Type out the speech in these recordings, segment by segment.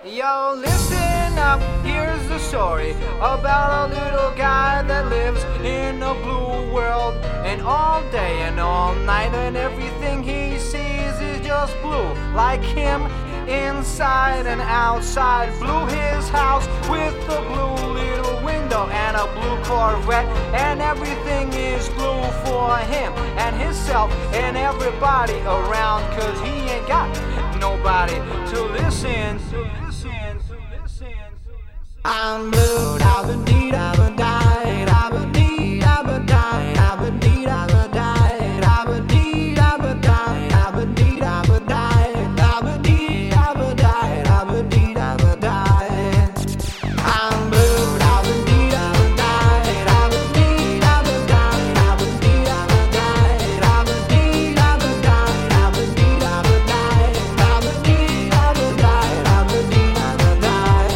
Yo, listen up, here's the story about a little guy that lives in a blue world. And all day and all night and everything he sees is just blue. Like him, inside and outside. Blue his house with a blue little window and a blue Corvette. And everything is blue for him and himself and everybody around. Cause he ain't got nobody to listen. I'm blue, da-ba-dee, da-ba-die, da-ba-dee, da-ba-die, da-ba-dee, da-ba-die, da-ba-dee, da-ba-die, da-ba-dee, da-ba-die, da-ba-dee, da-ba-die, da-ba-dee, da-ba-die. I'm blue, da-ba-dee, da-ba-die, da-ba-dee, da-ba-die, da-ba-dee, da-ba-die, da-ba-dee, da-ba-die, da-ba-dee, da-ba-die, da-ba-dee, da-ba-die, da-ba-dee, da-ba-die.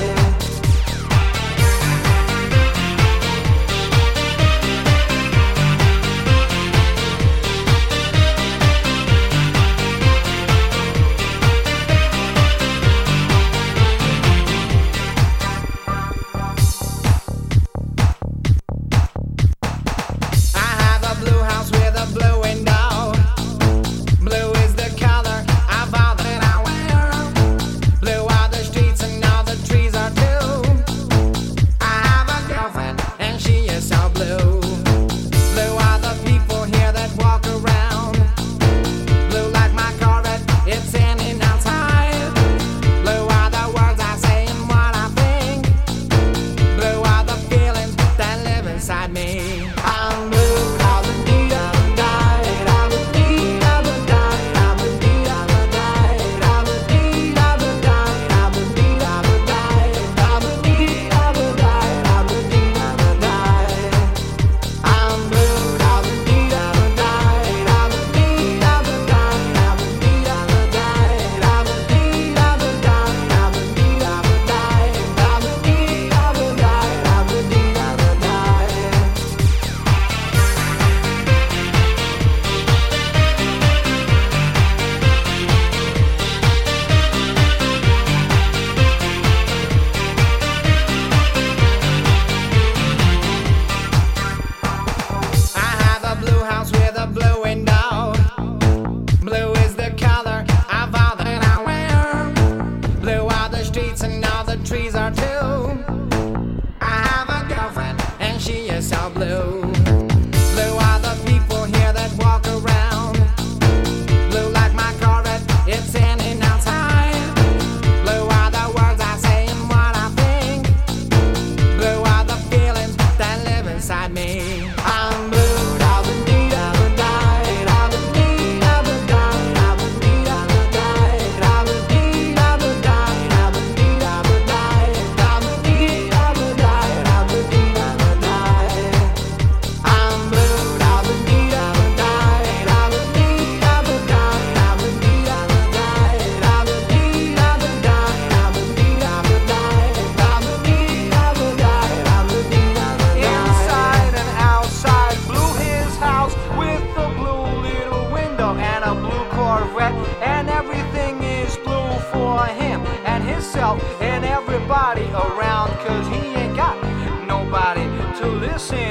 Trees are too. I have a girlfriend and she is so blue. Blue are the people here that walk around. Blue like my Corvette, it's in and outside. Blue are the words I say and what I think. Blue are the feelings that live inside me. I'm blue, da-ba-dee, da-ba-die, da-ba-dee, da-ba-die, da-ba-dee, da-ba-die, da-ba-dee, da-ba-die, da-ba-dee, da-ba-die. I'm blue, da-ba-dee, da-ba-die, da-ba-dee, da-ba-die, da-ba-dee, da-ba-die, da-ba-dee, da-ba-die, da-ba-dee, da-ba-die, da-ba-dee, da-ba-die. Inside and outside, blue his house with a blue little window and a blue Corvette. And everything is blue for him and himself and everybody around. Cause he ain't got nobody to listen.